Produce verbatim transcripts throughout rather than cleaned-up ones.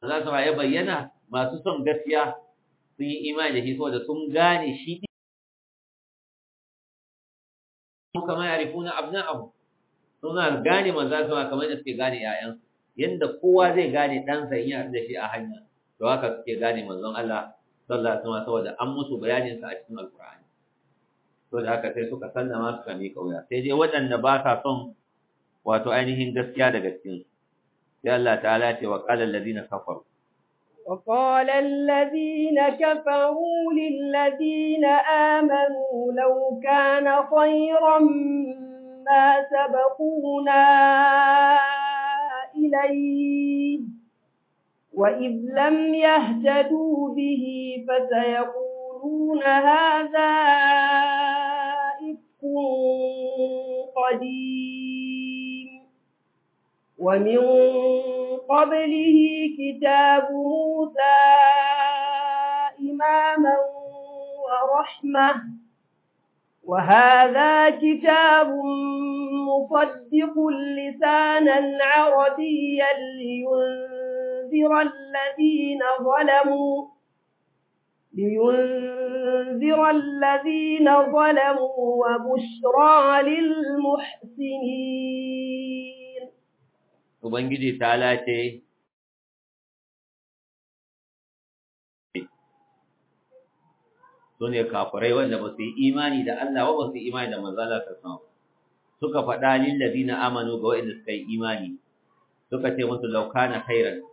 za su ya bayyana masu son gaskiya sun yi imani da shi saboda sun gane shi kama yarifuna abna'ahum suna gane manzo sama kamar da suke gane ƴaƴan yanda kowa zai gane ɗansa in ya da shi a hanya to haka suke gane manzon Allah sallallahu alaihi wasallam saboda an musu bayanin sa a cikin alqur'ani to da haka sai suka sallama suka mi kauya sai dai waɗanda ba sa son wato ainihin gaskiya daga cikin sai Allah ta'ala ce wa qala alladhina kafaru وقال الذين كفروا للذين آمنوا لو كان خيرا ما سبقونا إليه وإذ لم يهتدوا به فسيقولون هذا إفك قديم ومن قبله كتاب موسى إماما ورحمة وهذا كتاب مصدق لسانا عربيا لينذر الذين ظلموا لينذر الذين ظلموا وبشرى للمحسنين Ubangiji ta lace su ne kafirai wanda ba su yi imani da Allah ba ba su yi imani da manzala ta sama suka faɗa lil ladina amanu ga wanda suka yi imani suka ce musu law kana khairan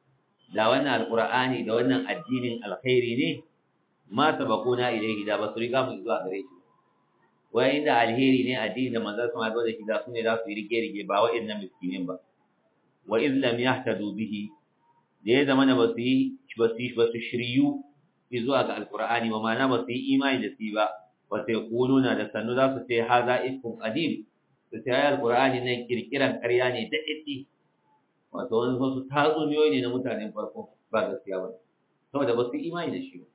da wannan alqur'ani da wannan addinin alkhairi ne ma sabaquna ilayhi da ba su riga mu zuwa gare shi wai inda alheri ne addini da manzala sama da shi da su ne za su yi rige rige ba wa'annan miskinin ba wa iz lam yahtadu bihi da ya zama ba su yi ba su ba su shiryu zuwa ga alqur'ani ba ma'ana ba su yi imani da shi ba wa sai kununa da sannu za su ce haza ifkun qadim su ce ayar alqur'ani nan kirkiran ƙarya ne da iddi wato wani wasu tatsuniyoyi ne na mutanen farko ba gaskiya ba saboda ba su yi imani da shi ba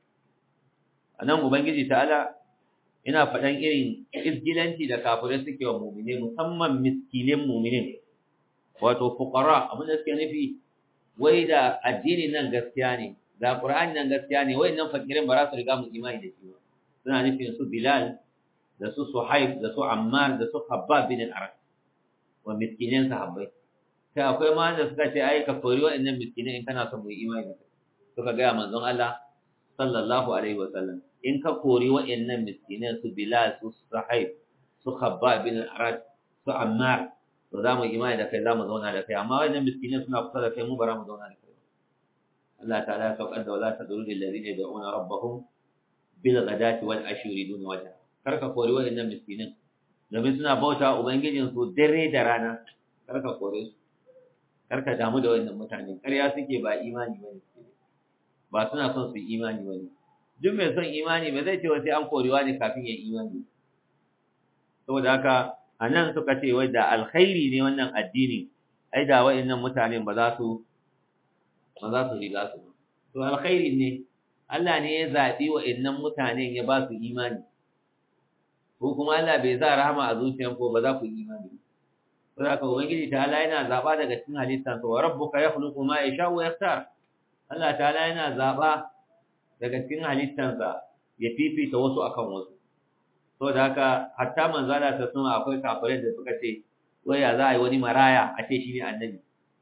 anan ubangiji ta'ala ina faɗan irin izgilanci da kafirai suke wa mu'mine musamman miskinin mu'minin wato fuqara abin da suke nufi wai da addinin nan gaskiya ne da qur'ani nan gaskiya ne wai nan fakirin ba za su riga mu imani da shi ba suna nufin su bilal da su suhaib da su ammar da su khabbab bin al-arab wa miskinin sahabbai sai akwai ma da suka ce ai ka kori wa'annan miskinai in kana son mu imani da suka ga manzon Allah sallallahu alaihi wa sallam in ka kori wa'annan miskinai su bilal su suhaib su khabbab bin al-arab su ammar to za mu imani da kai za mu zauna da kai amma wannan miskinin suna kusa da kai mu bara mu zauna da kai Allah ta'ala ya saukar da wala tadru lil ladina yad'una rabbahum bil ghadati wal ashi yuriduna wajha karka kore wannan miskinin domin suna bauta ubangijin su dare da rana karka kore su karka damu da wannan mutane ƙarya suke ba imani bane ba suna son su imani bane duk mai son imani ba zai ce wa sai an korewa ne kafin ya imani saboda haka a nan suka ce wai da alkhairi ne wannan addini ai da wa'annan mutanen ba za su ba za su riga su to alkhairi ne Allah ne ya zabi wa'annan mutanen ya ba su imani ko kuma Allah bai za rahama a zuciyan ko ba za ku imani to haka ubangiji ta Allah yana zaba daga cikin halittansa wa rabbuka yakhluqu ma yasha wa yakhtar Allah ta'ala yana zaba daga cikin halittansa ya fifita wasu akan wasu so da haka hatta manzala ta suna akwai kafirai da suka ce wai ya za a yi wani maraya a ce shi ne annabi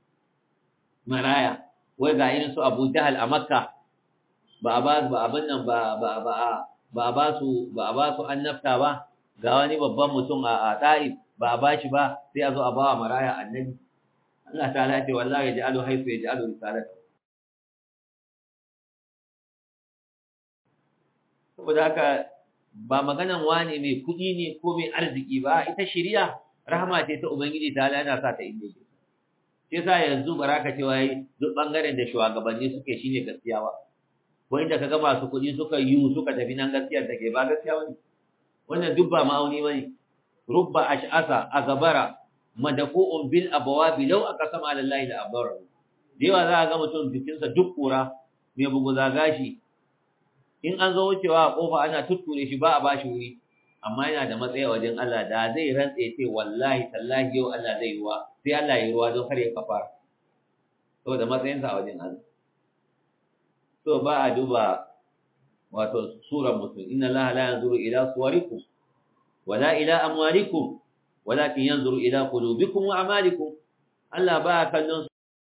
maraya wai ga irin su Abu Jahal a Makka ba a ba ba abin nan ba ba ba ba a ba su ba a ba su annabta ba ga wani babban mutum a Taif ba a bashi ba sai a zo a ba wa maraya annabi Allah ta'ala ya ce wallahi yaj'alu haythu yaj'alu risalata saboda haka ba maganan wane mai kuɗi ne ko mai arziki ba ita shari'a rahama ce ta ubangiji ta Allah yana sa ta inda yake shi yasa yanzu baraka ce wai duk bangaren da shugabanni suke shine gaskiya ba ko inda kaga masu kuɗi suka yi suka tafi nan gaskiyar take ba gaskiya bane wannan duk ba ma'auni bane rubba ash'asa agabara madafu'un bil abwabi law aqsama ala allahi la abara dewa za ga mutum jikinsa duk kura mai bugu zagashi in an zo wucewa a kofa ana tutture shi ba a bashi wuri amma yana da matsayi wajen Allah da zai rantse ce wallahi tallahi yau Allah zai ruwa sai Allah ya ruwa don kar ya kafara saboda matsayinsa a wajen Allah to ba a duba wato surar mutum. Inna Allah la yanzuru ila suwarikum wala ila amwalikum walakin yanzuru ila qulubikum wa a'malikum. Allah ba kallon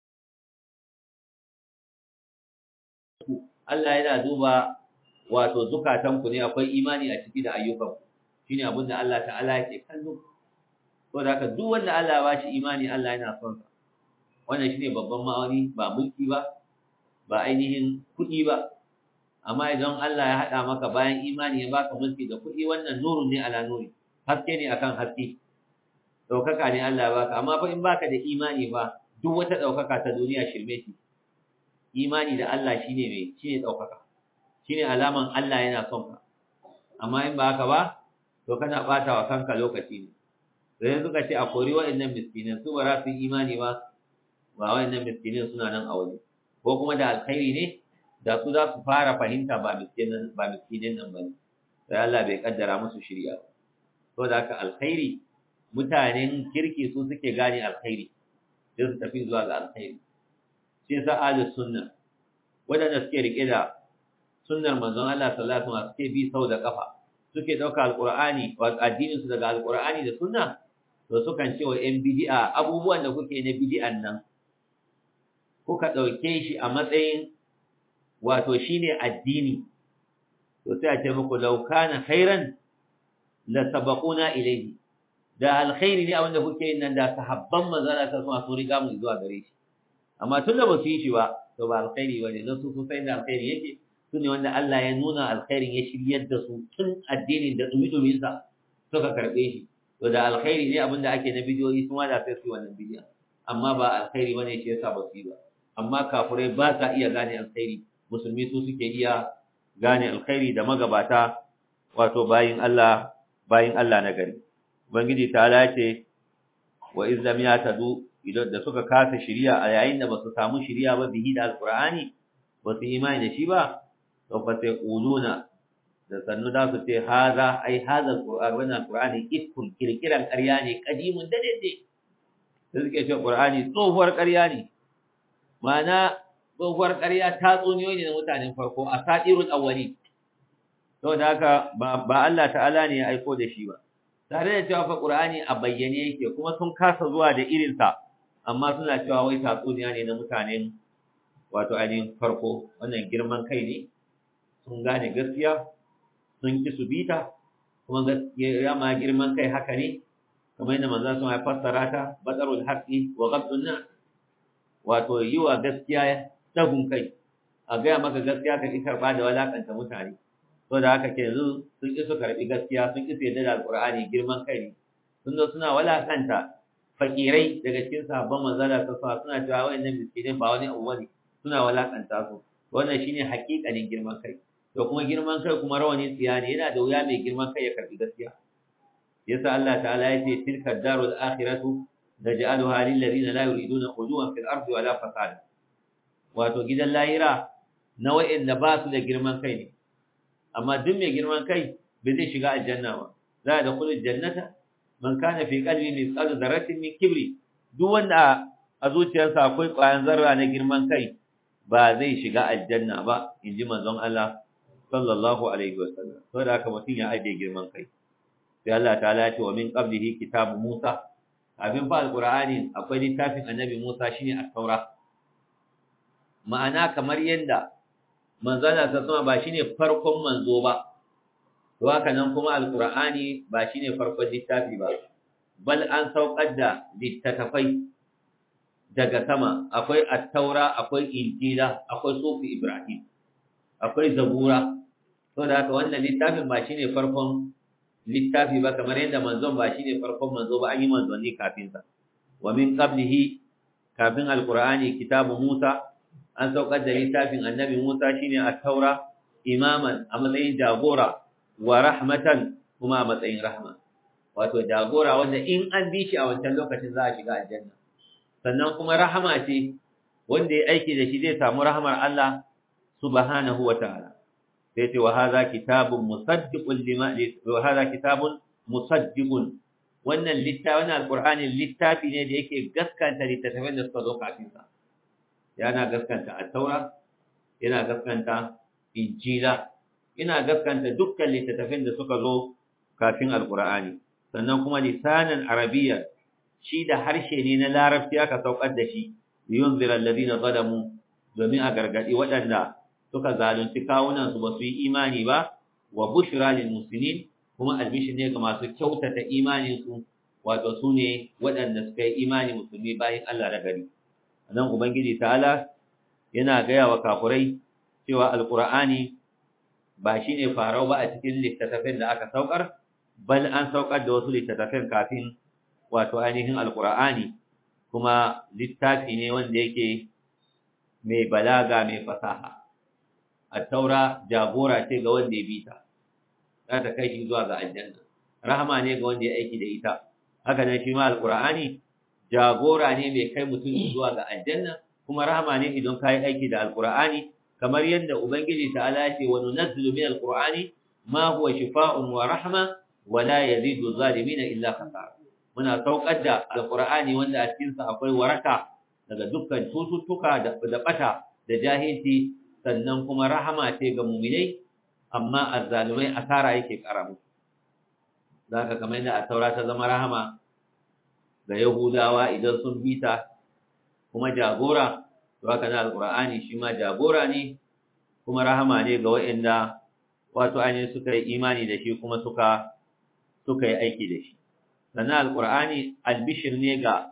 su, Allah yana duba wato zukatanku ne, akwai imani a ciki da ayyukanku. Shine abin da Allah ta'ala yake kallo. To da haka duk wanda Allah ba shi imani, Allah yana son sa. Wannan shine babban ma'auni, ba mulki ba, ba ainihin kuɗi ba. Amma idan Allah ya haɗa maka bayan imani ya baka mulki da kuɗi, wannan nurun ne ala nuri, haske ne akan haske, ɗaukaka ne Allah ya baka. Amma fa in baka da imani ba, duk wata ɗaukaka ta duniya shirme shi. Imani da Allah shine mai shine ɗaukaka, shine alaman Allah yana son ka. Amma in ba haka ba, to kana ɓata wa kanka lokaci ne. Sai suka ce a kori waɗannan miskinan, su ba za su yi imani ba, ba waɗannan miskinan suna nan a waje, ko kuma da alkhairi ne da su za su fara fahimta ba miskinin ba miskinin nan bane, sai Allah bai kaddara musu shirya. To da haka alkhairi, mutanen kirki su suke gane alkhairi sai su tafi zuwa ga alkhairi. Shi yasa ahlus sunna wadanda suke rike da sunnar manzon Allah sallallahu alaihi wasallam suke bi sau da kafa, suke dauka alqur'ani wa addinin su daga alqur'ani da sunna, to sukan ce wa yan bid'a abubuwan da kuke na bid'an nan kuka dauke shi a matsayin wato shine addini, to sai a ce muku law kana khairan la sabaquna ilayhi, da alkhairi ne abinda kuke yin nan da sahabban manzon Allah sallallahu alaihi wasallam su riga mu zuwa gare shi. Amma tunda ba su yi shi ba, to ba alkhairi bane. Dan su sosai da alkhairi yake, su ne wanda Allah ya nuna alkhairin ya shiryar da su tun addinin da dumi-dumin sa suka karbe shi. To da alkhairi ne abinda ake na bidiyoyi, sun wada sai su wannan bidiyon. Amma ba alkhairi bane shi yasa ba su yi ba. Amma kafirai ba sa iya gane alkhairi, musulmi su suke iya gane alkhairi da magabata, wato bayin Allah bayin Allah na gari. Ubangiji ta ce wa izlam ya tadu, idan da suka kasa shiriya a yayin da basu samu shiriya ba bihi da alqur'ani, basu imani da shi ba, to fa sai quluna, da sannu da su ce haza ai haza alqur'an, wannan alqur'ani ifkun, kirkiran ƙarya ne, kadimun dadede. Sai suke ce qur'ani tsohuwar ƙarya ne, ma'ana tsohuwar ƙarya ta tsoniyoyi ne na mutanen farko, asatirul awwali. To da haka ba Allah ta'ala ne ya aiko da shi ba, tare da cewa fa qur'ani a bayyane yake, kuma sun kasa zuwa da irin sa, amma suna cewa wai tatsuniya ne na mutanen wato ainihin farko. Wannan girman kai ne, sun gane gaskiya sun ki su bita, kuma gaskiya ma girman kai haka ne, kamar yadda manzon sun ya fassara ta, batarul haqqi wa ghabdun nas, wato yi wa gaskiya dagun kai, a gaya maka gaskiya ka ki karba da walakanta mutane. To da haka ke yanzu sun ki su karbi gaskiya, sun ki su yarda da alqur'ani, girman kai ne. Sun zo suna walakanta fakirai daga cikin sahabban manzala sassa, suna cewa wayannan miskinai ba wani abu bane, suna walakanta su. Wannan shine hakikanin girman kai. To kuma girman kai kuma rawani tsiya ne, yana da wuya mai girman kai ya karbi gaskiya. Yasa Allah ta'ala ya ce tilka darul akhiratu naj'aluha lil ladina la yuriduna uluwan fil ardi wala fasada. Wato gidan lahira na wayanda ba su da girman kai ne, amma duk mai girman kai bai zai shiga aljanna ba. Za a dakhulu jannata man kana fi qalbi mithqalu dharratin min kibri, duk wanda a zuciyarsa akwai ƙwayan zarra na girman kai ba zai shiga aljanna ba, inji manzon Allah sallallahu alaihi wasallam. To da haka mutum ya aje girman kai. Sai Allah ta'ala ya ce wa min qablihi kitabu Musa, abin fa alqur'ani akwai littafin annabi Musa shine at-taura. Ma'ana kamar yanda manzon Allah sallallahu ba shine farkon manzo ba, to haka nan kuma alqur'ani ba shine farkon littafi ba, bal an saukar da littattafai daga sama. Akwai at-taura, akwai injila, akwai sufi ibrahim, akwai zabura. To da haka wannan littafin ba shine farkon littafi ba, kamar yadda manzon ba shine farkon manzo ba, an yi manzonni kafin sa. Wa min qablihi, kafin alqur'ani kitabu Musa, an saukar da littafin annabi Musa shine at-taura, imaman a matsayin jagora, wa rahmatan kuma a matsayin rahma. Wato jagora wanda in an bi shi a wancan lokacin za a shiga aljanna, sannan kuma rahama ce wanda ya aiki da shi zai samu rahmar Allah subhanahu wa ta'ala. Sai ce wa hadha kitabun musaddiqun lima wa hadha kitabun musaddiqun, wannan littafi wannan alqur'ani littafi ne da yake gaskanta littafin da suka zo kafin sa. Yana gaskanta at-taura, yana gaskanta injila, yana gaskanta dukkan littattafan da suka zo kafin alqur'ani, sannan kuma lisanan arabiyya shi da harshe ne na larabci aka saukar da shi yunzira alladhina zalamu domin a gargadi waɗanda suka zalunci kawunan su ba su yi imani ba, wa bushra lil muslimin kuma albishir ne ga masu kyautata imanin su, wato su ne waɗanda suka yi imani musulmi bayan Allah da gari. Nan ubangiji ta'ala yana gaya wa kafurai cewa alqur'ani ba shine farau ba a cikin littattafan da aka saukar, bal an saukar da wasu littattafan kafin wato ainihin alqur'ani, kuma littafi ne wanda yake mai balaga mai fasaha. At-taura jagora ce ga wanda ya bi ta, za ta kai shi zuwa ga aljanna, rahama ne ga wanda ya aiki da ita. Haka nan shi ma alqur'ani jagora ne mai kai mutum zuwa ga aljanna, kuma rahama ne idan kai aiki da alqur'ani, kamar yadda ubangiji ta'ala ya ce wa nunazzilu min alqur'ani ma huwa shifaa'un wa rahma wa la yazidu adh-dhalimina illa khasara. Muna saukar da alqur'ani wanda a cikin sa akwai waraka daga dukkan cututtuka da da bata da jahilci, sannan kuma rahama ce ga mu'minai, amma azzalumai asara yake kara musu. Zaka kamar yadda at-taura ta zama rahama ga Yahudawa idan sun bita kuma jagora, to haka na alqur'ani shi ma jagora ne kuma rahama ne ga waɗanda wato ainihin suka yi imani da shi kuma suka suka yi aiki da shi. Sannan alqur'ani albishir ne ga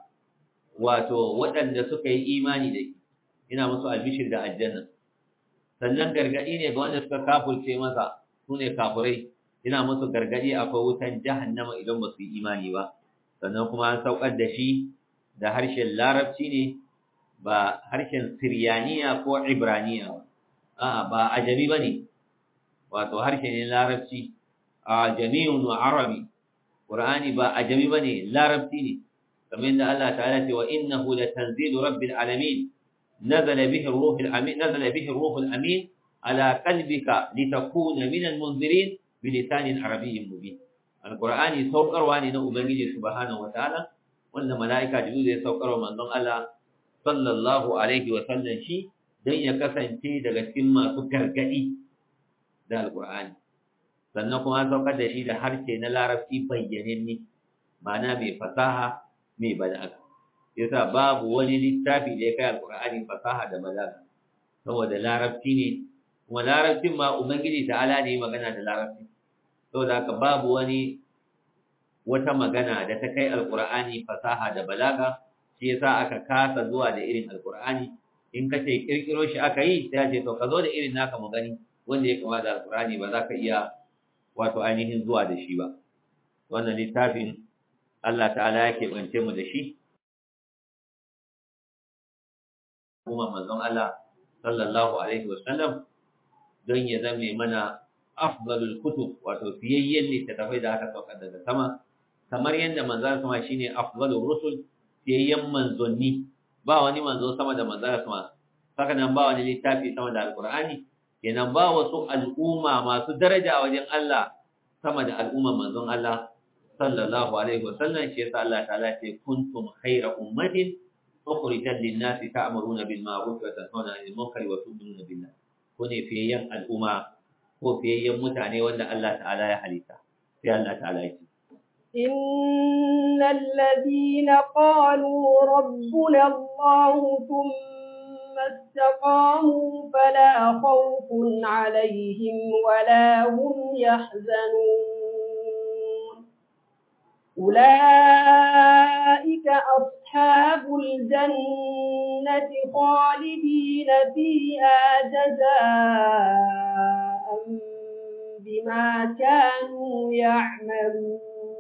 wato waɗanda suka yi imani da shi, ina musu albishir da aljanna. Sannan gargadi ne ga wanda suka kafirce masa, su ne kafirai, ina musu gargadi akwai wutan jahannama idan ba su yi imani ba. Sannan kuma an saukar da shi da harshen larabci ne, ba harshen siryaniya ko ibraniya ba, a'a ba ajami ba ne, wato harshe ne larabci, a jami'un wa arabi. Qur'ani ba ajami ba ne, larabci ne, kamar yadda Allah ta'ala ce wa innahu latanzilu rabbil alamin nazala bihi ruhul amin nazala bihi ruhul amin ala qalbika litakuna minal munzirin bilisanin arabiyyin mubin. Alqur'ani saukarwa ne na ubangiji subhanahu wataala, wanda malaika jibril ya saukarwa manzon Allah sallallahu alaihi wa sallam shi dan ya kasance daga cikin masu gargadi da alqur'ani. Sannan kuma an saukar da shi da harshe na larabci bayyananne, ma'ana mai fasaha mai balaga. Yasa babu wani littafi da ya kai alqur'ani fasaha da balaga, saboda larabci ne, kuma larabcin ma ubangiji ta'ala ne magana da larabci. Saboda haka babu wani wata magana da ta kai alqur'ani fasaha da balaga, shi yasa aka kasa zuwa da irin alqur'ani. In ka ce kirkiro shi aka yi, sai ya ce to ka zo da irin naka mu gani, wanda ya kama da alqur'ani ba za ka iya wato ainihin zuwa da shi ba. Wannan littafin Allah ta'ala ya keɓance mu da shi, kuma manzon Allah sallallahu alaihi wasallam, don ya zame mana afdalul kutub, wato fiyayyen littattafai da aka saukar daga sama, kamar yadda manzon sama shine afdalur rusul, fiyayyen manzonni. Ba wani manzo sama da manzon sama, saka nan ba wani littafi sama da alqur'ani, kenan ba wasu al'umma masu daraja a wajen Allah sama da al'umman manzon Allah sallallahu alaihi wasallam. Shi yasa Allah ta'ala ce kuntum khayra ummatin ukhrijat lin-nasi ta'muruna bil ma'ruf wa tanhauna 'anil munkari wa tu'minuna billah. Kune fiyayyen al'umma ko fiyayyen mutane wanda Allah ta'ala ya halitta. Sai Allah ta'ala ya ce innal ladina qalu rabbuna Allah thumma istaqamu fala khawfun 'alayhim wala hum yahzanun ulaika ashabul jannati khalidina fiha jazaa'an bima kanu ya'malun.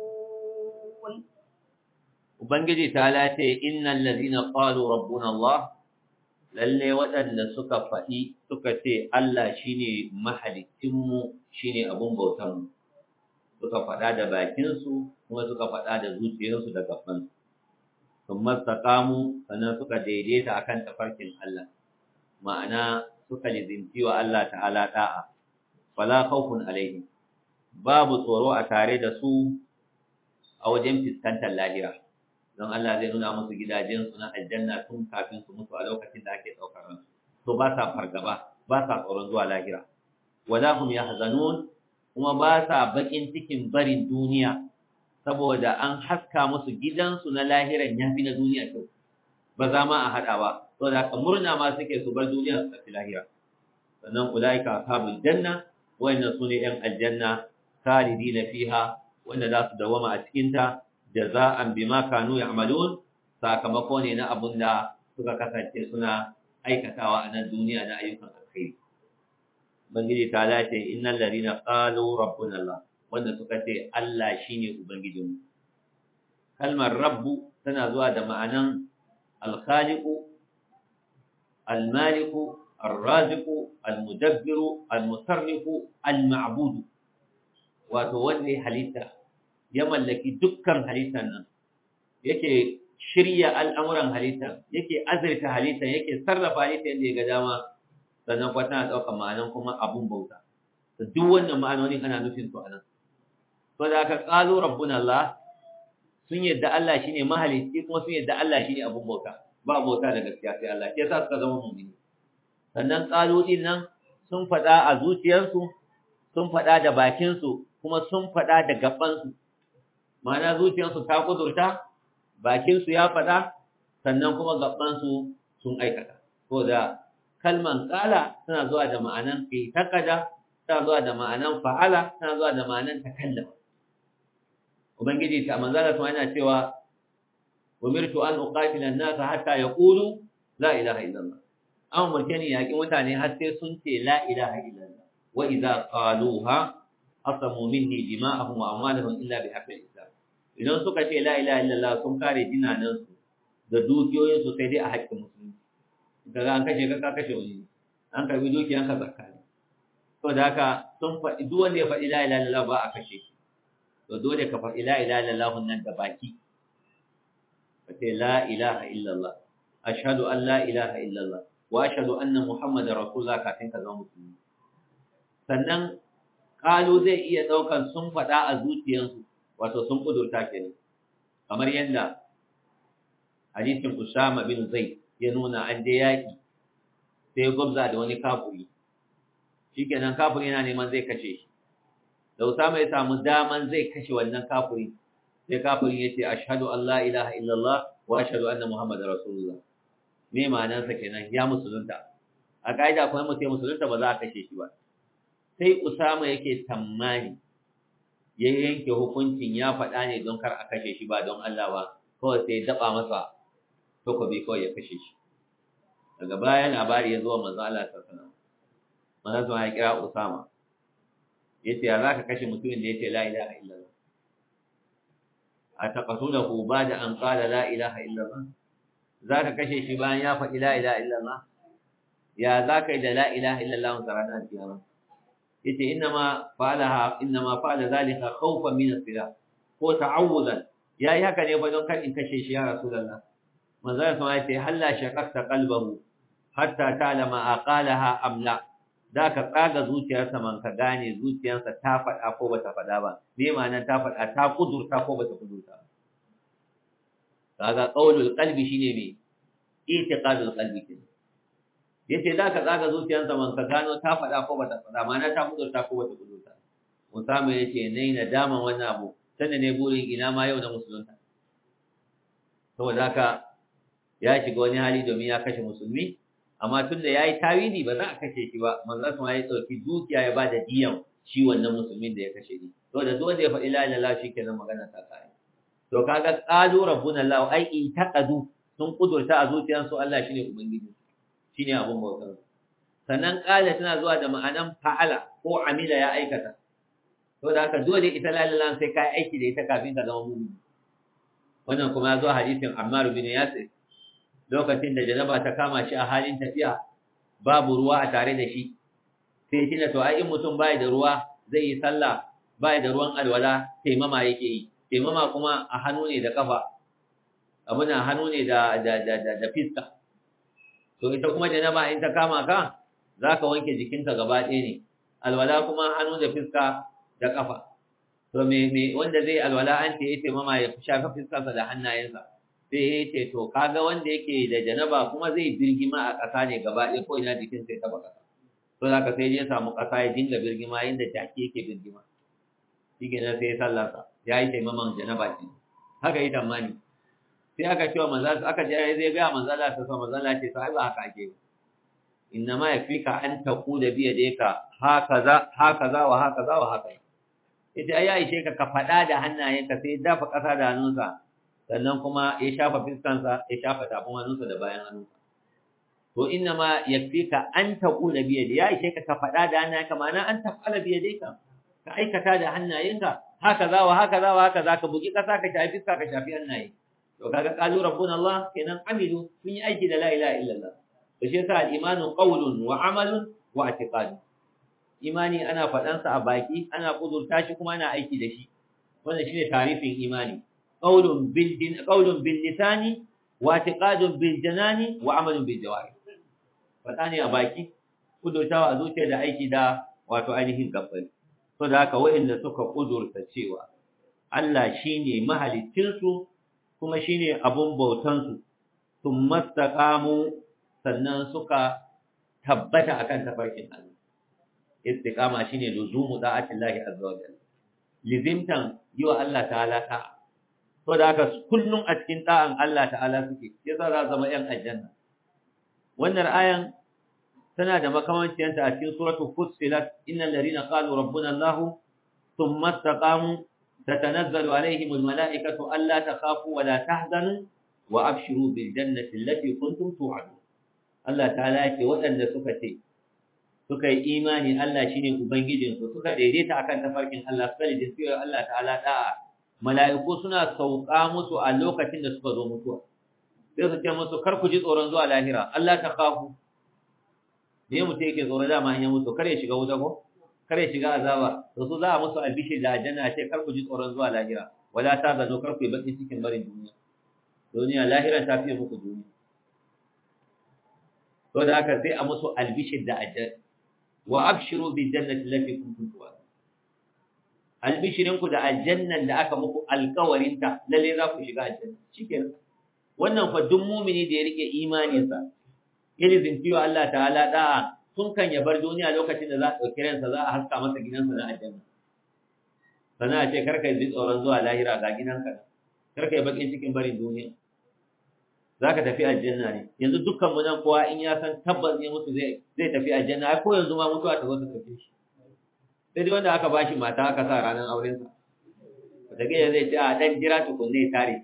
Ubangiji ta lace innal ladina qalu rabbuna Allah, lalle waɗanda suka faɗi suka ce Allah shine mahalicinmu, shine abun bautanmu, suka faɗa da bakinsu kuma suka faɗa da zuciyarsu da gabansu. Thumma istaqamu, sannan suka daidaita akan tafarkin Allah, ma'ana suka lizinci wa Allah ta'ala da'a. Fala khawfun alaihim, babu tsoro a tare da su a wajen fiskantar lahira, don Allah zai nuna musu gidajensu na aljanna tun kafin su mutu a lokacin da ake ɗaukar ransu. To ba sa fargaba, ba sa tsoron zuwa lahira wala hum yahzanun kuma ba sa bakin cikin barin duniya saboda an haska musu gidansu na lahiran yafi na duniya kyau ba za ma a hada ba saboda haka murna ma suke su bar duniya su tafi lahira sannan ulaika ashabul janna wa'inna sune yan aljanna khalidina fiha wanda za su dawama a cikin ta jaza'an bima kanu ya'malun sakamako ne na abunda suka kasance suna aikatawa a nan duniya na ayyukan alkhairi bangiji ta lace innal ladina qalu rabbuna allah wanda suka ce Allah shine ubangijinmu kalmar rabbu tana zuwa da ma'anan al-khaliqu al-maliku ar-raziqu al-mudabbiru al-musarrifu al-ma'budu wato wanda ya halitta ya mallaki dukkan halittan nan yake shirya al'amuran halitta yake azurta halitta yake sarrafa halitta yadda ya ga dama sannan kuma tana ɗaukar ma'anan kuma abun bauta duk wannan ma'anoni ana nufin su anan to da aka qalu rabbuna Allah sun yadda Allah shine mahalicci kuma sun yadda Allah shine abun bauta ba bauta da gaskiya sai Allah sai sa suka zama mu'mini sannan qalu din nan sun faɗa a zuciyarsu sun faɗa da bakinsu kuma sun faɗa da gabansu ma'ana zuciyarsu ta kudurta bakinsu ya faɗa sannan kuma gabansu sun aikata ko da kalman qala tana zuwa da ma'anan fi taqada tana zuwa da ma'anan fa'ala tana zuwa da ma'anan takallama ubangiji ta manzala kuma yana cewa umirtu an uqatila an-nas hatta yaqulu la ilaha illallah an murtani yaki mutane har sai sun ce la ilaha illallah wa idza qaluha asamu minni dima'ahum wa amwaluhum illa bihaqqil islam idan suka ce la ilaha illallah sun kare dinanan su da dukiyoyin su sai dai a haƙƙin musulunci daga an kashe ka ka kashe wani an karbi dukiyan ka zakka ne to da haka sun faɗi duk wanda ya faɗi la ilaha illallah ba a kashe shi to dole ka faɗi la ilaha illallah nan da baki ka ce la ilaha illallah ashhadu an la ilaha illallah wa ashhadu anna muhammadar rasulullah kafin ka zama musulmi sannan kalu zai iya daukan sun faɗa a zuciyansu wato sun kudurta kenan kamar yadda hadisin Usama bin Zaid ya nuna an je yaki sai gobza da wani kafiri shikenan kafiri yana neman zai kashe shi da Usama ya samu daman zai kashe wannan kafiri sai kafirin yace ashhadu an la ilaha illallah wa ashhadu anna muhammadar rasulullah me ma'anar sa kenan ya musulunta a kaida kuma mutum musulunta ba za a kashe shi ba sai Usama yake tammani ya yanke hukuncin ya faɗa ne don kar a kashe shi ba don Allah ba kawai sai daba masa takobi kawai ya kashe shi daga baya labari ya zo manzo Allah sallallahu alaihi wasallam manzo ya kira Usama yace ya zaka kashe mutumin da yace la ilaha illallah ataqatulahu ba'da an qala la ilaha illallah zaka kashe shi bayan ya faɗi la ilaha illallah ya zaka yi da la ilaha illallah sarana kiyama yace inma fa'alaha inma fa'ala zalika khawfan min as-silah ko ta'awudan yayi haka ne ba don kar in kashe shi ya rasulullah manzo sai yace halla shaqaqta qalbahu hatta ta'lama aqalaha am la da ka tsaga zuciyarsa man ka gane zuciyarsa ta faɗa ko bata faɗa ba me ma'anar ta faɗa ta kudurta ko bata kudurta kaga qaulul qalbi shine me i'tiqadul qalbi kenan yace da ka tsaga zuciyarsa man ka gano ta faɗa ko bata faɗa ma'ana ta kudurta ko bata kudurta Usama yace nayi nadaman wannan abu sanne ne burin ina ma yau na musulunta saboda haka ya shiga wani hali domin ya kashe musulmi amma tunda yayi tawili ba za a kashe shi ba manzo sun ya dauki dukiya ya bada diyan shi wannan musulmin da ya kashe shi to da duk wanda ya faɗi la ilaha illallah shikenan magana ta kai to kaga qalu rabbuna allah ai itaqadu sun kudurta a zuciyarsu Allah shine ubangiji shine abun bautar sannan qala tana zuwa da ma'anan fa'ala ko amila ya aikata to da haka dole ita la ilaha illallah sai kai aiki da ita kafin ka zama mu'mini wannan kuma ya zo hadisin Ammar bin Yasir lokacin da janaba ta kama shi a halin tafiya babu ruwa a tare da shi sai shi da to ai in mutum bai da ruwa zai yi sallah bai da ruwan alwala taimama yake yi taimama kuma a hannu ne da kafa abin a hannu ne da da da da fiska to ita kuma janaba in ta kama ka zaka wanke jikinka gaba ɗaya ne alwala kuma hannu da fiska da kafa to me me wanda zai alwala an ce yace mama ya shafa fiskarsa da hannayensa sai yace to kaga wanda yake da janaba kuma zai birgima a ƙasa ne gaba ɗaya ko ina jikin sai taba ƙasa to zaka sai ya samu kasa ya dinga birgima yanda jaki yake birgima shike nan sai ya sallarsa ya yi taimaman janaba ce haka yi tamani sai aka cewa manzo aka je zai ga manzo Allah ta sa manzo Allah ce sai ba haka ake inna ma yafika an taqula bi yadayka hakaza hakaza wa hakaza wa haka ita ai aishe ka ka fada da hannayenka sai dafa kasa da hannunsa sannan kuma ya shafa fiskansa ya shafa tafin hannunsa da bayan hannunsa to inna ma yafika an taqula bi yadayka ya aishe ka ka fada da hannayenka ma'ana an taqala bi yadayka ka aikata da hannayenka hakaza wa hakaza wa hakaza ka bugi kasa ka shafi fiska ka shafi hannaye to kaga qalu rabbuna Allah kenan amilu sun yi aiki da la ilaha illallah to shi yasa al-imanu qawlun wa amalun wa i'tiqad imani ana fadan sa a baki ana kudurta shi kuma ana aiki da shi wannan shine tarifin imani qawlun bil din qawlun bil lisani wa i'tiqadun bil janani wa amalun bil jawari fadani a baki kudurtawa a zuciya da aiki da wato ainihin gabbai to da haka wa'inda suka kudurta cewa Allah shine mahaliccin su kuma shine abun bautan su thumma istaqamu sannan suka tabbata akan tafarkin Allah istiqama shine luzumu da'atillahi azza wa jalla lizimtan yiwa Allah ta'ala ta to da haka kullun a cikin da'an Allah ta'ala suke yasa za zama yan aljanna wannan ayan tana da makamanciyanta a cikin suratul fussilat innal ladina qalu rabbuna Allah thumma istaqamu tatanazzalu alaihimul malaikatu alla takhafu wa la tahzanu wa abshiru bil jannati allati kuntum tu'adun Allah ta'ala yake waɗanda suka ce suka yi imani Allah shine ubangijinsu suka daidaita akan tafarkin Allah suka da cewa Allah ta'ala da'a mala'iku suna sauka musu a lokacin da suka zo mutuwa sai su ce musu kar ku ji tsoron zuwa lahira Allah ta kafu ne mutum yake tsoro dama in ya mutu kar ya shiga wuta ko kar ya shiga azaba to su za a musu albishir da aljanna ce kar ku ji tsoron zuwa lahira wala ta zano kar ku yi bakin cikin barin duniya duniya lahira ta fiye muku duniya to da haka sai a musu albishir da aljanna wa abshiru bil jannati allati kuntum tu'adun albishirin ku da aljannan da aka muku alƙawarin ta lalle za ku shiga aljanna shikenan wannan fa duk mu'mini da ya rike imanin sa yayin zintiyo Allah ta'ala da'a tun kan ya bar duniya lokacin da za a dauki ransa za a haska masa gidansa na aljanna sana a ce karka yi tsoron zuwa lahira ga gidanka karka yi bakin cikin barin duniya zaka tafi aljanna ne yanzu dukkan mu nan kowa in ya san tabbas ne mutu zai zai tafi aljanna ai ko yanzu ma mutuwa ta zo ta tafi shi sai dai wanda aka bashi mata aka sa ranar auren sa daga yanzu zai ce a dan jira tukunne tare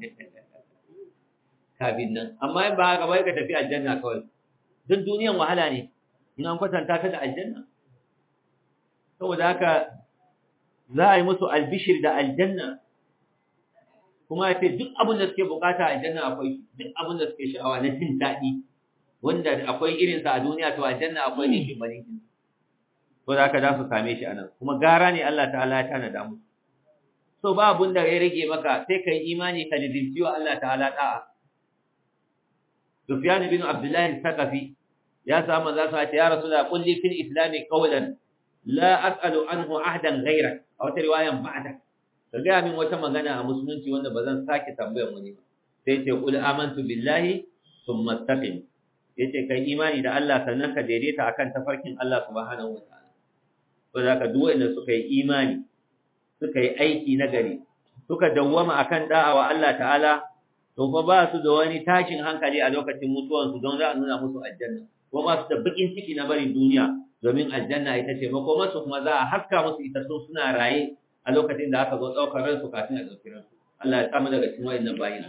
kafin nan amma in ba haka ba ka tafi aljanna kawai duk duniyan wahala ne in an kwatanta ta da aljanna saboda haka za a yi musu albishir da aljanna kuma ya ce duk abin da suke bukata a aljanna akwai duk abin da suke sha'awa na jin daɗi wanda akwai irinsa a duniya to aljanna akwai ne shi bane to da haka za su same shi anan kuma gara ne Allah ta'ala ya tanada mu so ba abin da ya rage maka sai kai imani ka lidinci wa Allah ta'ala da'a Sufyan bin Abdullah al-Thaqafi ya samu za su ce ya Rasulullah qul li fil islam qawlan la as'alu anhu ahdan ghayrak aw ta riwayan ba'dak ka ga min wata magana a musulunci wanda bazan sake tambayar mu ne ba sai ce qul amantu billahi thumma istaqim yace kai imani da Allah sannan ka daidaita akan tafarkin Allah subhanahu wataala to zaka duk wanda suka yi imani suka yi aiki na gari suka dawwama akan da'a wa Allah ta'ala to fa ba su da wani tashin hankali a lokacin mutuwansu don za a nuna musu aljanna ko ba su da bakin ciki na barin duniya domin aljanna ita ce makomarsu kuma za a haska musu ita sun suna raye a lokacin da aka zo ɗaukar ransu kafin a ɗauki ransu Allah ya samu daga cikin wayannan bayin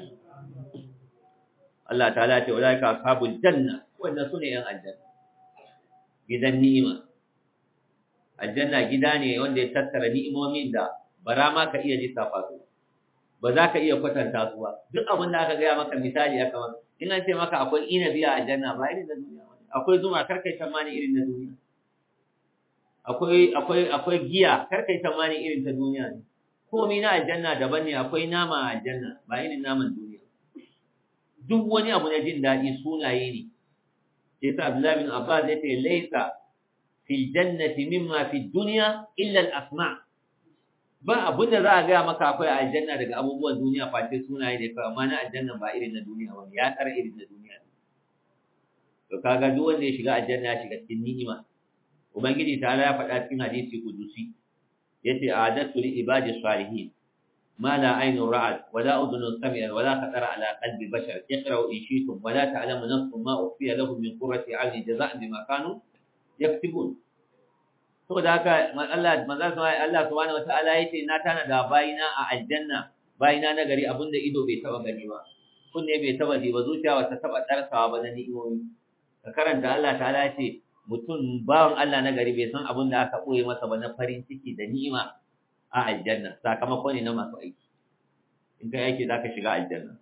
Allah ta'ala ce ulaika ashabul janna wannan sune yan aljanna gidan ni'ima aljanna gida ne wanda ya tattara ni'imomin da bara ma ka iya lissafa su ba za ka iya kwatanta su ba duk abin da aka gaya maka misali aka maka in an ce maka akwai inabi a aljanna ba irin na duniya ba akwai zuma karkai tamani irin na duniya akwai akwai akwai giya karkai tamani irin ta duniya ne komai na aljanna daban ne akwai nama a aljanna ba irin naman duniya duk wani abu na jin daɗi sunaye ne sai ta Abdullah bin Abbas ya ce laysa fil jannati mimma fid dunya illa al asma' ba abin da za a gaya maka akwai a aljanna daga abubuwan duniya face sunaye da kawai amma na aljanna ba irin na duniya ba ya tsara irin na duniya to kaga duk wanda ya shiga aljanna ya shiga cikin ni'ima ubangiji ta'ala ya faɗa cikin hadisi kudusi yace a'adatu li ibadi salihin ma la aynun ra'at wa la udhunun sami'at wa la khatara ala qalbi bashar iqra'u in shi'tum wa la ta'lamu nafsun ma ukhfiya lahum min qurrati 'aynin jazaa'an bima kanu yaktubun. to da haka Allah manzo Allah subhanahu wa ta'ala yace na tana da bayina a aljanna bayina na gari abinda ido bai taba gani ba kunne bai taba ji ba zuciya wata taba tsarsawa ba na ni'imomi ka karanta Allah ta'ala ce mutum bawan Allah na gari bai san abinda aka koye masa ba na farin ciki da ni'ima a aljanna sakamako ne na masu aiki in kai aiki zaka shiga aljanna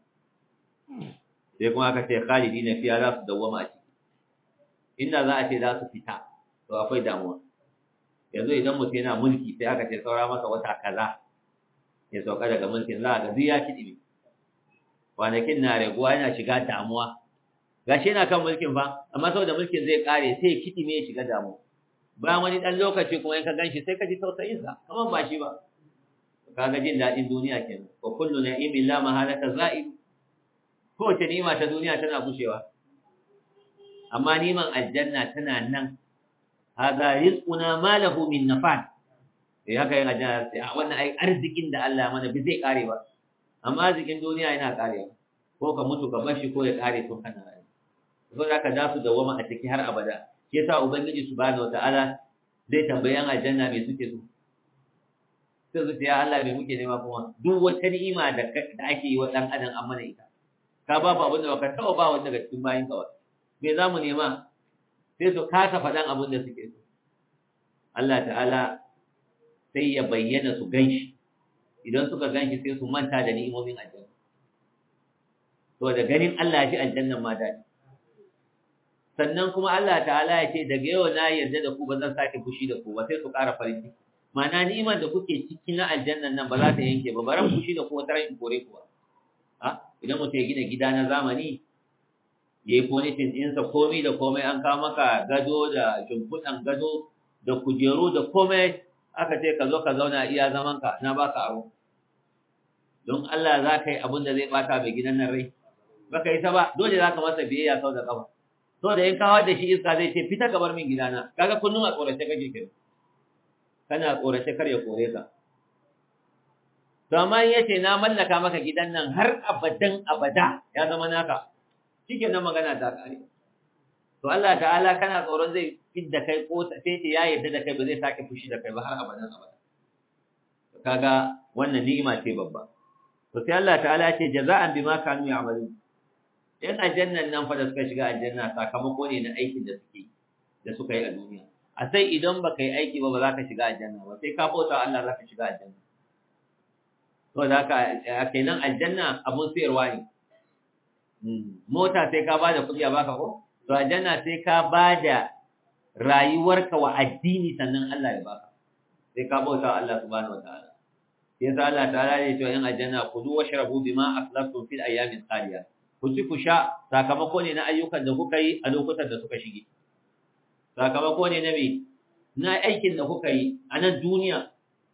sai kuma aka ce khalidina fiha za su dawwama a ciki inda za a ce za su fita to akwai damuwa yanzu idan mutum yana mulki sai aka ce saura masa wata kaza ya sauka daga mulkin za a ga duk ya kiɗi kwanakin na raguwa yana shiga damuwa gashi yana kan mulkin fa amma saboda mulkin zai kare sai kiɗi me ya shiga damuwa bayan wani ɗan lokaci kuma in ka ganshi sai ka ji tausayin sa kamar ba shi ba kaga jin daɗin duniya kenan wa kullu na'imin la mahalata za'id kowace ni'ima ta duniya tana gushewa amma niman aljanna tana nan hadha rizquna ma lahu min nafad eh haka yin aljanna sai wannan ai arzikin da Allah mana bi zai kare ba amma arzikin duniya yana karewa ko ka mutu ka bashi ko ya kare to kana rai so da ka da su dawama a ciki har abada shi yasa ubangiji subhanahu wataala zai tambayi yan aljanna me suke so sai su ce ya Allah me muke nema kuma duk wata ni'ima da da ake yi wa dan adam amma da ita ka ba ba abin da baka taɓa ba wanda daga cikin bayin ka ba me zamu nema sai su kasa faɗan abin da suke so Allah ta'ala sai ya bayyana su ganshi idan suka ganshi sai su manta da ni'imomin aljanna to da ganin Allah ya fi aljannan ma daɗi sannan kuma Allah ta'ala ya ce daga yau na yarda da ku ba zan sake fushi da ku ba sai su ƙara farin ciki ma'ana ni'imar da kuke ciki na aljannan nan ba za ta yanke ba baran fushi da ku wata ran kore ku ba ha idan mutum ya gina gida na zamani ya yi furnitin ɗinsa komai da komai an kawo maka gado da shimfiɗan gado da kujeru da komai aka ce ka zo ka zauna iya zamanka na baka aro don Allah za ka yi abin da zai ɓata mai gidan nan rai ba ka yi ta ba dole za ka masa biyayya sau da ƙafa so da in kawo da shi iska zai ce fita ka bar min gidana kaga kullum a tsorace kake kenan kana tsorace kar ya kore ka to amma in yace na mallaka maka gidan nan har abadan abada ya zama naka shikenan magana ta kare to Allah ta'ala kana tsoron zai fidda kai ko sai ce ya yarda da kai ba zai sake fushi da kai ba har abadan abada kaga wannan ni'ima ce babba to sai Allah ta'ala ya ce jaza'an bima kanu ya'malun in aljannan nan fa da suka shiga aljanna sakamako ne na aikin da suke da suka yi a duniya a sai idan baka yi aiki ba ba za ka shiga aljanna ba sai ka bauta Allah za ka shiga aljanna to da haka kenan aljanna abun sayarwa ne mota sai ka bada kuɗi a baka ko to aljanna sai ka bada rayuwarka wa addini sannan Allah ya baka sai ka bauta Allah subhanahu wataala sai sa Allah ta'ala ya ce in aljanna kudu washrabu bima aslaftum fil ayyamin khaliya ku ci ku sha sakamako ne na ayyukan da kuka yi a lokutan da suka shige sakamako ne na me na aikin da kuka yi a nan duniya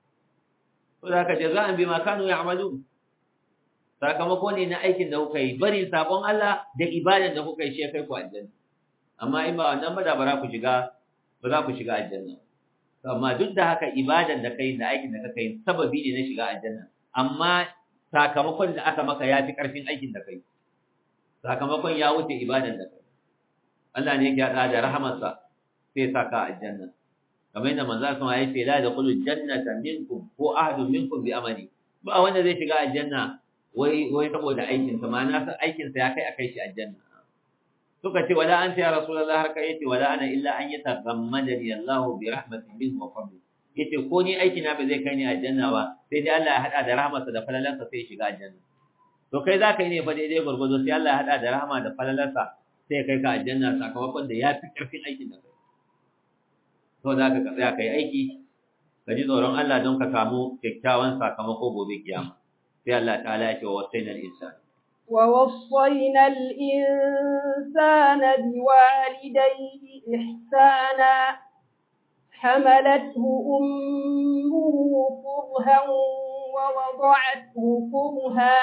to da ka jaza'an bima kanu ya'malun sakamako ne na aikin da kuka yi bari sabon Allah da ibadan da kuka yi shi kai ku aljanna amma in ba wannan ba da bara ku shiga ba za ku shiga aljanna amma duk da haka ibadan da kai da aikin da kaka yi sababi ne na shiga aljanna amma sakamakon da aka maka yafi karfin aikin da kai sakamakon ya wuce ibadan da kai Allah ne yake hada da rahamarsa sai saka aljanna kamar yadda manzo sun ya ce la yadkhulu jannata minkum ko ahadun minkum bi amali ba wanda zai shiga aljanna wai wai saboda aikin sa ma'ana sa aikin sa ya kai akai shi aljanna suka ce wala anta ya rasulullah har kai yace wala ana illa an yatagammadani Allah bi rahmatin minhu wa fadli yace ko ni aiki na ba zai kai ni aljanna ba sai dai Allah ya hada da rahmarsa da falalansa sai shiga aljanna to kai za ka yi ne fa daidai gurgudu sai Allah ya hada da rahama da falalansa sai kai ka aljanna sakamakon da ya fi karfin aikin da kai to za ka tsaya kai aiki ka ji tsoron Allah don ka samu kyakkyawan sakamako gobe kiyama sai Allah ta'ala ya ce wa wasaina al-insan wa wasaina al-insana biwalidayhi ihsana حملته أمه كرها ووضعته كرها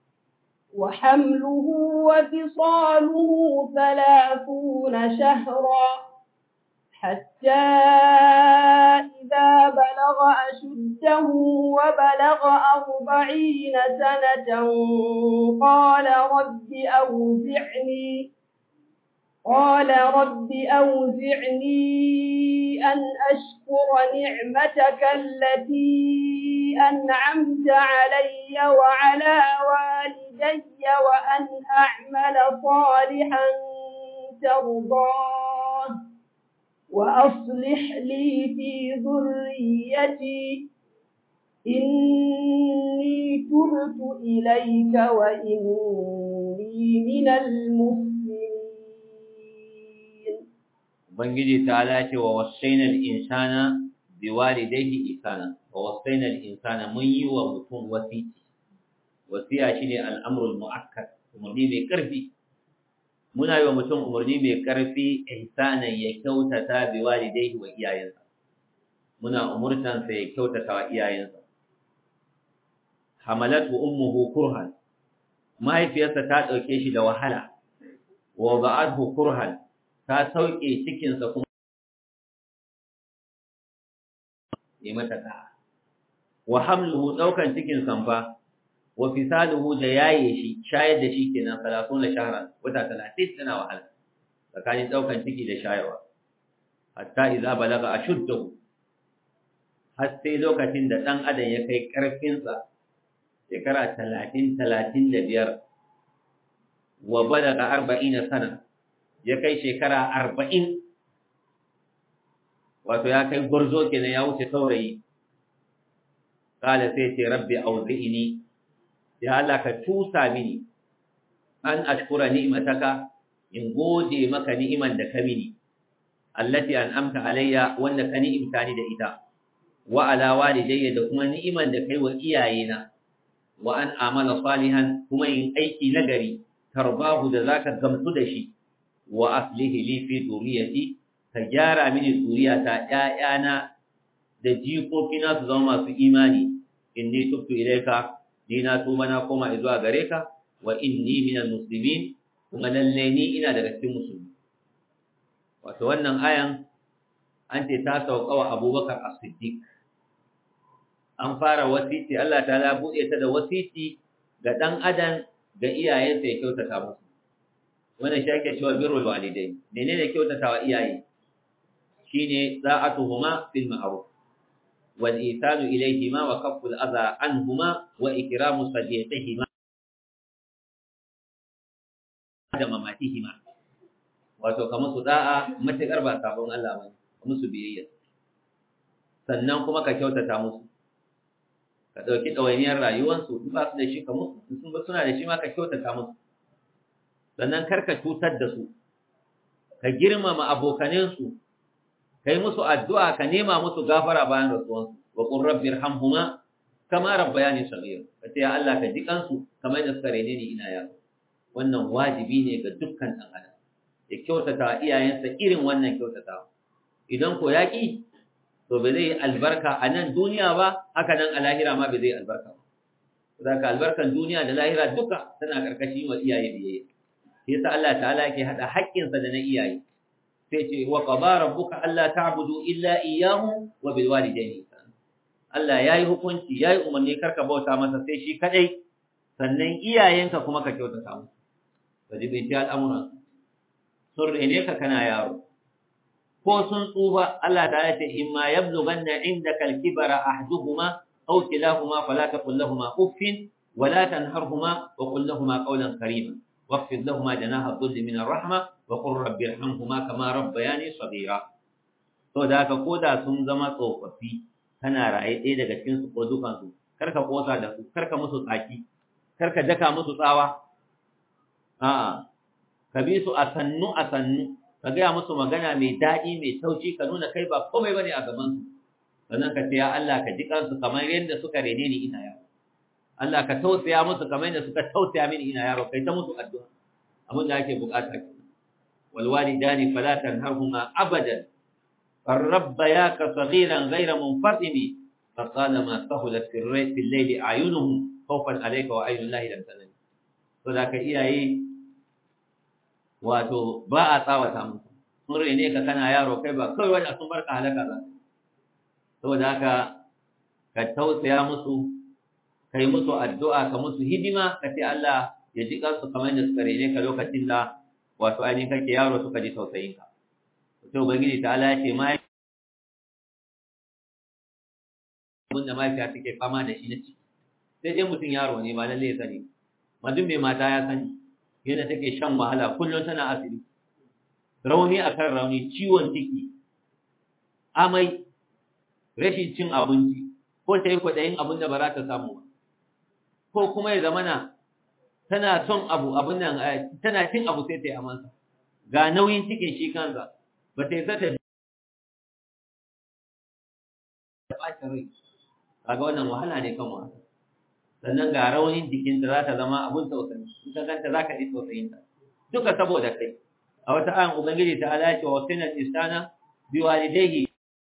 وحمله وفصاله ثلاثون شهرا حتى أشده وبلغ أربعين سنة قال رب أوزعني قال رب أوزعني أن أشكر نعمتك التي أنعمت علي وعلى والدي وأن أعمل صالحا ترضاه وأصلح لي في ذريتي إني تبت إليك وإني من المسلمين. Ubangiji ta lace wa wasainal insana biwalidayhi ihsana wa wasainal insana mun yi wa mutum wasiti. Wasiya shine al'amrul mu'akkad, umarni mai karfi. Muna yi wa mutum umarni mai karfi ihsanan ya kyautata biwalidayhi wa iyayensa. Muna umurtan sa ya kyautata wa iyayensa. Hamalatu ummuhu kurhan, mahaifiyarsa ta dauke shi da wahala. Wa ba'athu kurhan, ta sauke cikinsa kuma yi mata ta. Wa hamluhu ɗaukan cikin sanfa, wa fisaluhu da yaye shi, shayar da shi kenan salatun da shahran, wata talatin tana wahala, tsakanin ɗaukan ciki da shayarwa. Hatta iza balaga a shuddahu, har sai lokacin da ɗan adam ya kai ƙarfinsa, shekara talatin talatin da biyar, wa balaga arba'ina sana, ya kai shekara arba'in, wato ya kai gwarzo kenan ya wuce saurayi. Kala sai ce rabbi auzi'ini, ya Allah ka tusa mini an ashkura ni'mataka, in gode maka ni'iman da ka mini, allati an'amta alayya, wanda ka ni'imta ni da ita, wa ala walidayya, da kuma ni'iman da kai wa iyayena, wa an amala salihan, kuma in aiki nagari tarbahu da zaka gamsu da shi, wa aslihi li fi duriyati, ka gyara mini zuriyata, ƴaƴana da jikokina su zama masu imani. Inni tubtu ilayka, ni na tuba na koma zuwa gare ka, wa inni minal muslimin, kuma lalle ni ina daga cikin musulmi. Wato wannan ayan an ce ta sauka wa Abubakar As-Siddiq. An fara wasiti, Allah ta buɗe ta da wasiti ga ɗan adam ga iyayensa ya kyautata musu. Wannan shi ake cewa birrul walidai. Menene kyautatawa iyaye? Shine za'atuhuma fil ma'ruf wal ihsanu ilayhima wa kafful adha anhuma wa ikramu sadiqihima da mamatihima. Wato kamar su da'a matakar ba sabon Allah bane, musu biyayya. Sannan kuma ka kyautata musu. Ka dauki dawainiyar rayuwarsu, duk ba su da shi ka musu, sun ba suna da shi ma ka kyautata musu. Sannan karka cutar da su, ka girmama abokanensu, ka yi musu addu'a, ka nema musu gafara bayan rasuwansu, wa qur rabbi irhamhuma kama rabbayani saghira, ka ce ya Allah ka ji kansu kamar da suka rene ni ina yaro. Wannan wajibi ne ga dukkan ɗan adam ya kyautata iyayensa irin wannan kyautatawa. Idan ko yaƙi, to ba zai yi albarka a nan duniya ba, haka nan a lahira ma ba zai albarka ba. Saboda albarkan duniya da lahira duka tana karkashin wa iyaye biyayya. Sai yasa Allah ta'ala yake hada haƙƙinsa da na iyaye. Sai ce wa qada rabbuka alla ta'budu illa iyyahu wa bil walidayni ihsana. Allah yayi hukunci, yayi umarni karka bauta masa sai shi kadai, sannan iyayenka kuma ka kyautata musu. Wajibin ta al'amuran sun rene ka kana yaro, ko sun tsufa. Allah ta ce imma yablughanna indaka al-kibara ahduhuma aw kilahuma fala taqul lahumu uffin wa la tanharhuma wa qul lahumu qawlan karima واخفض لهما جناح الذل من الرحمة وقل رب ارحمهما كما ربياني صغيرا. to da haka koda sun zama tsofaffi kana raye ɗaya daga cikin su ko dukan su, karka kosa da su, karka musu tsaki, karka daka musu tsawa. A'a, ka bi su a sannu a sannu, ka gaya musu magana mai daɗi mai tauci, ka nuna kai ba komai bane a gaban su. Sannan ka ce ya Allah ka ji kansu kamar yadda suka rene ni ina yaro. Allah ka tausaya musu kamar yadda suka tausaya mini ina yaro, kai ta musu addu'a. Abin da ake bukata kenan. Wal walidani fala tanharhuma abadan, farabbayaka saghiran ghayra munfatimi, faqala ma sahulat fi al-layli a'yunuhum khawfan alayka wa aynu llahi lam tanam. To da ka iyaye wato ba a tsawata musu. Sun rene ka kana yaro, kai ba kawai wanda sun barka halaka za. Saboda haka ka tausaya musu kai musu addu'a ka musu hidima ka ce Allah ya ji kansu kamar da suka rene ka lokacin da wato ainihin kake yaro suka ji tausayin ka to ubangiji ta Allah ya ce mai abin da mafiya take fama da shi na ciki sai dai mutum yaro ne ba lalle ya sani mutum mai mata ya sani yadda take shan wahala kullum tana asibiti rauni akan rauni ciwon ciki amai rashin cin abinci ko ta yi kwaɗayin abin da ba za ta samu ba ko kuma ya zamana tana son abu abin nan tana cin abu sai ta yi amansa ga nauyin cikin shi kansa ba ta yi sata da ɓacin rai kaga wannan wahala ne kan wahala sannan ga raunin jikinta za ta zama abin tausayi in ka ganta za ka ji tausayinta duka saboda kai a wata ayan ubangiji ta ala ce wa sinal insana bi walidayhi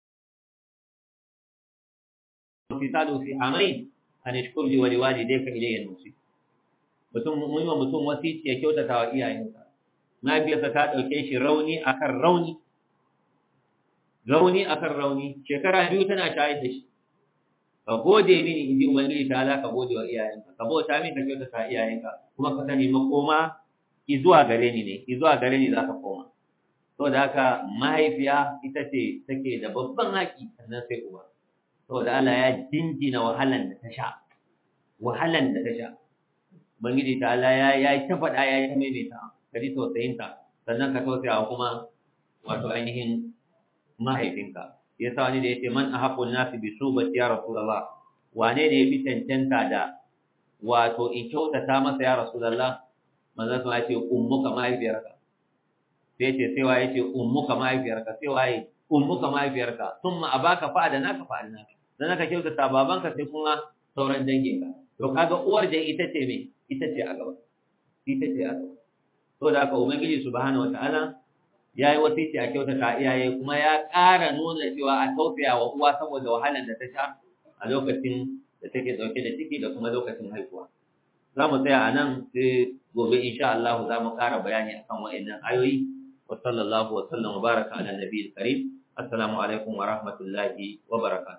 fisalu fi amain an yashkur li wa liwalidayka ilayhi al-musib mutum muhimma mutum wasici ya kyautata wa iyayensa mahaifiyarsa ta dauke shi rauni akan rauni rauni akan rauni shekara biyu tana shayar da shi ka gode mini in ji ubangiji ta ala ka gode wa iyayenka ka bauta min ka kyautata iyayenka kuma ka sani makoma izuwa gare ni ne izuwa gare ni za ka koma saboda haka mahaifiya ita ce take da babban haƙi sannan sai uba saboda Allah ya jinjina wahalan da ta sha wahalan da ta sha ubangiji ta Allah ya yi ta faɗa ya yi ta maimaita ka ji tausayinta sannan ka tausaya kuma wato ainihin mahaifinka ya sa wani da ya ce man a haƙun nasu bi su bati ya rasulallah wane ne ya fi cancanta da wato in kyautata masa ya rasulallah manzan su ya ce ummuka mahaifiyarka sai ce sai waye ce ummuka mahaifiyarka sai waye ummuka mahaifiyarka sun ma a baka fa'ada naka fa'ada naka dan aka kyautata babanka sai kuma sauran danginka to kaga uwar da ita ce me ita ce a gaba ita ce a gaba to da aka ubangiji subhanahu wataala yayi wasiti a kyautata iyaye kuma ya ƙara nuna cewa a tausaya wa uwa saboda wahalar da ta sha a lokacin da take dauke da ciki da kuma lokacin haihuwa za mu tsaya a nan sai gobe insha Allah za mu ƙara bayani akan wa'annan ayoyi wa sallallahu wa sallam wa baraka ala nabiyil karim assalamu alaikum wa rahmatullahi wa barakatuh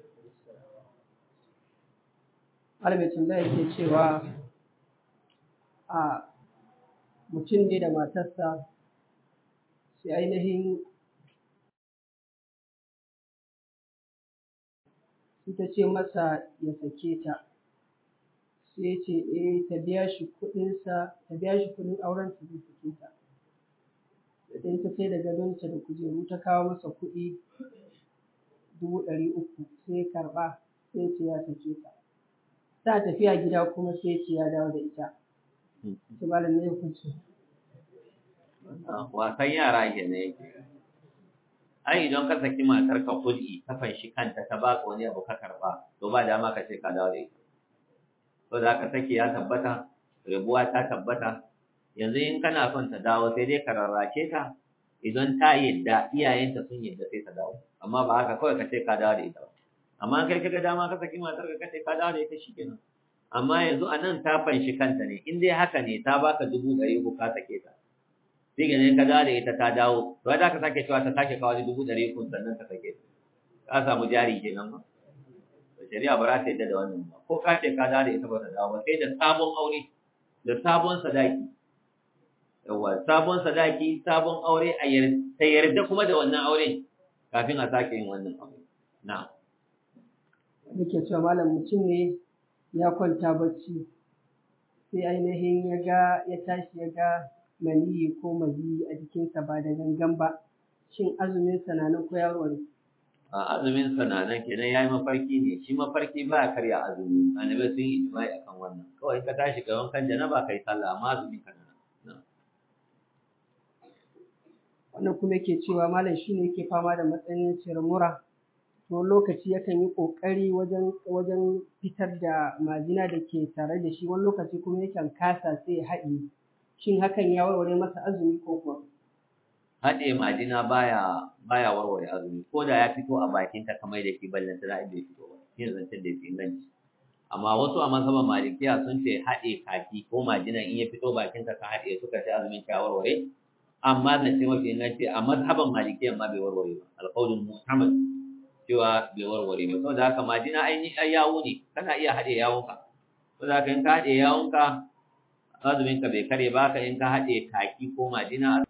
albaicin da yake cewa a mutum ne da matarsa sai ainihin ita ce masa ya sake ta sai ya ce eh ta biya shi kuɗinsa ta biya shi kuɗin auren ta zai sake ta sai ta sai da gadonta da kujeru ta kawo masa kuɗi dubu ɗari uku sai ya karɓa sai ya ce ya sake ta ta tafiya gida kuma sai ya ce ya dawo da ita ta malam ne hukunci wasan yara ke ne yake ai idan ka saki matar ka kudi ka fanshi kanta ta baka wani abu ka karba to ba dama ka ce ka dawo da ita to da ka saki ya tabbata rabuwa ta tabbata yanzu in kana son ta dawo sai dai ka rarrace ta idan ta yadda iyayenta sun yadda sai ta dawo amma ba haka kawai ka ce ka dawo da ita amma kai kaga dama ka saki matar ka ce ka dawo da ita shikenan amma yanzu anan ta fanshi kanta ne in dai haka ne ta baka dubu ɗari uku ka sake ta sai ganin ka dawo da ita ta dawo to za ka sake cewa ta sake kawo dubu ɗari uku sannan ka sake ka samu jari kenan ba shari'a ba za ta yadda da wannan ba ko ka ce ka dawo da ita ba ta dawo ba sai da sabon aure da sabon sadaki yawa sabon sadaki sabon aure a ta yarda kuma da wannan aure kafin a sake yin wannan aure na'am nake cewa malam mutum ne ya kwanta bacci sai ainihin ya ga ya tashi ya ga maniyi ko maziyi a jikinsa ba da gangan ba shin azumin sa na nan ko yaro ne a azumin sa na nan kenan yayi mafarki ne shi mafarki ba ya karya azumi annabi sun yi ijma'i akan wannan kawai ka tashi ga wankan janaba kai sallah amma azumin ka nan wannan kuma yake cewa malam shine yake fama da matsayin mura to lokaci yakan yi kokari wajen wajen fitar da majina da ke tare da shi wani lokaci kuma yakan kasa sai ya haɗe shin hakan ya warware masa azumi ko kuwa haɗe majina baya baya warware azumi ko da ya fito a bakin ta kamar da ke ballanta da bai fito ba yin zancen da ke inganci amma wasu a masaban malikiya sun ce haɗe kaki ko majina in ya fito bakin ta ka haɗe suka ce azumin ta warware amma zance mafi inganci a mazhaban malikiya ma bai warware ba alƙawlin muhammad cewa bai warware ba saboda haka majina ainihin ai yawo ne kana iya haɗe yawonka saboda haka in ka haɗe yawonka azumin ka bai kare ba ka in ka haɗe kaki ko majina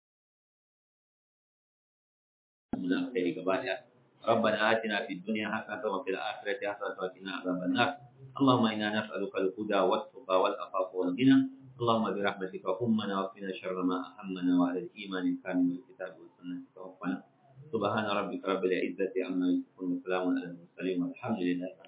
من الخير قبائل ربنا آتنا في الدنيا حسنة وفي الآخرة حسنة وقنا عذاب النار اللهم إنا نسألك الهدى والتقى والعفاف والغنى اللهم برحمتك أمنا واكفنا شر ما أهمنا وعلى الإيمان الكامل والكتاب والسنة توفنا سبحان ربك رب العزة عما يصفون وسلام على المرسلين والحمد لله